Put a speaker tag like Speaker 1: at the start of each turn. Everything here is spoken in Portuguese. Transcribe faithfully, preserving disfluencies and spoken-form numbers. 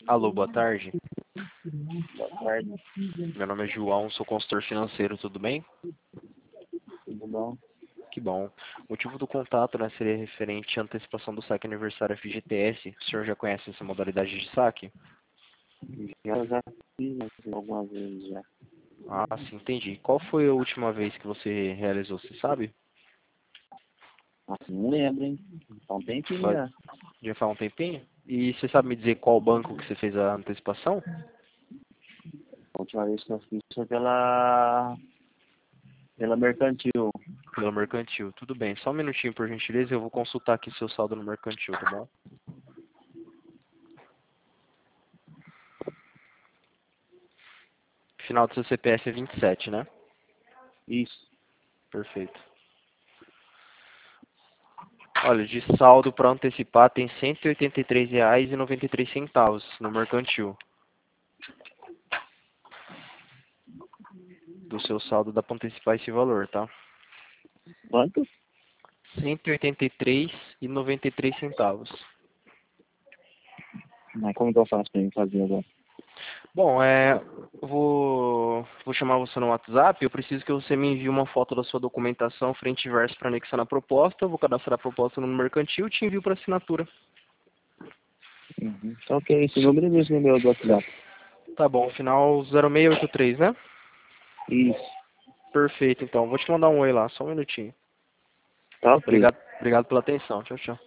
Speaker 1: Alô, boa tarde.
Speaker 2: Boa tarde,
Speaker 1: Meu nome é João, sou consultor financeiro, tudo bem?
Speaker 2: tudo bom?
Speaker 1: Que bom. O motivo do contato, né, seria referente à antecipação do saque aniversário F G T S. O senhor já conhece essa modalidade de saque?
Speaker 2: Eu já fiz algumas vezes já.
Speaker 1: Ah, sim, entendi. Qual foi a última vez que você realizou, você sabe?
Speaker 2: Nossa, não lembro, hein? Então tem que
Speaker 1: Faz-
Speaker 2: já.
Speaker 1: Já faz um tempinho? E você sabe me dizer qual banco que você fez a antecipação?
Speaker 2: A última vez que eu fiz foi pela, pela Mercantil.
Speaker 1: Pelo Mercantil. Tudo bem. Só um minutinho, por gentileza, eu vou consultar aqui seu saldo no Mercantil, tá bom? Final do seu C P F é vinte e sete, né?
Speaker 2: Isso.
Speaker 1: Perfeito. Olha, de saldo para antecipar tem cento e oitenta e três reais e noventa e três centavos no Mercantil. Do seu saldo dá para antecipar esse valor, tá?
Speaker 2: Quanto?
Speaker 1: cento e oitenta e três reais e noventa e três centavos.
Speaker 2: Mas como que eu faço pra mim fazer agora?
Speaker 1: Bom, é, eu vou, vou chamar você no WhatsApp. Eu preciso que você me envie uma foto da sua documentação frente e verso para anexar na proposta. Eu vou cadastrar a proposta no Mercantil e te envio para assinatura.
Speaker 2: Uhum. Então, ok, esse número é mesmo meu do WhatsApp.
Speaker 1: Tá bom, final zero seis oito três, né?
Speaker 2: Isso.
Speaker 1: Perfeito, então. Vou te mandar um oi lá, só um minutinho.
Speaker 2: Tá ok.
Speaker 1: Obrigado, obrigado pela atenção. Tchau, tchau.